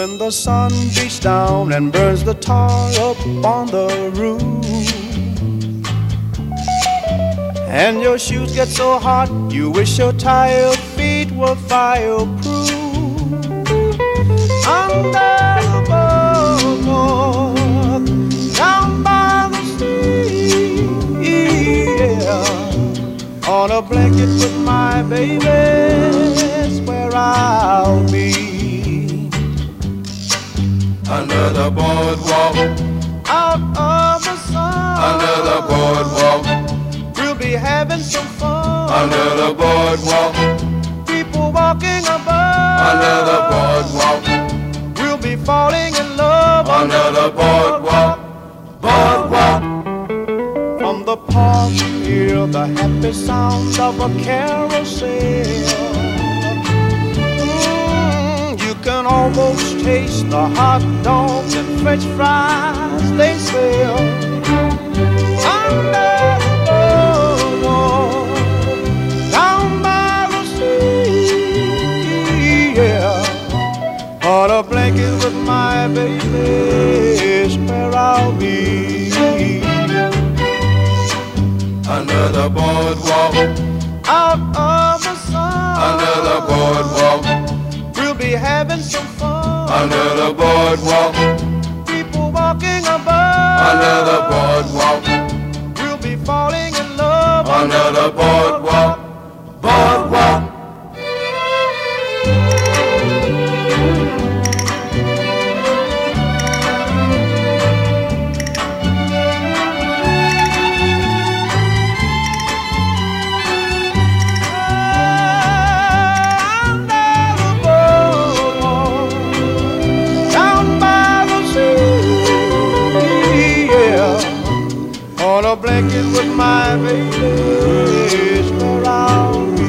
when the sun beats down and burns the tar up on the roof, and your shoes get so hot you wish your tired feet were fireproof. Under the boardwalk, down by the sea, yeah, on a blanket with my baby, that's where I'll be. Under the boardwalk, out of the sun, under the boardwalk, we'll be having some fun. under the boardwalk, People walking above, under the boardwalk, we'll be falling in love. under the boardwalk, boardwalk. From the park, hear the happy sounds of a carousel. You can almost taste the hot dogs and French fries they sell. Under the boardwalk, down by the sea, yeah, on a blanket with my baby is where I'll be. Under the boardwalk, Out of the sun, under the boardwalk, we'll be having some fun. under the boardwalk, People walking above, under the boardwalk, we'll be falling in love. under the boardwalk, boardwalk. On a blanket with my baby is where I'll be.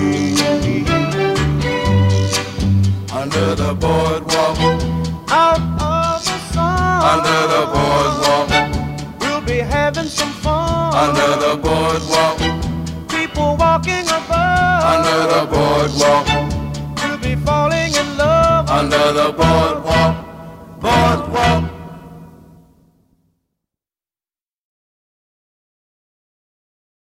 Under the boardwalk, Out of the sun, under the boardwalk, we'll be having some fun. under the boardwalk, People walking above, under the boardwalk, we'll be falling in love. under the boardwalk, boardwalk.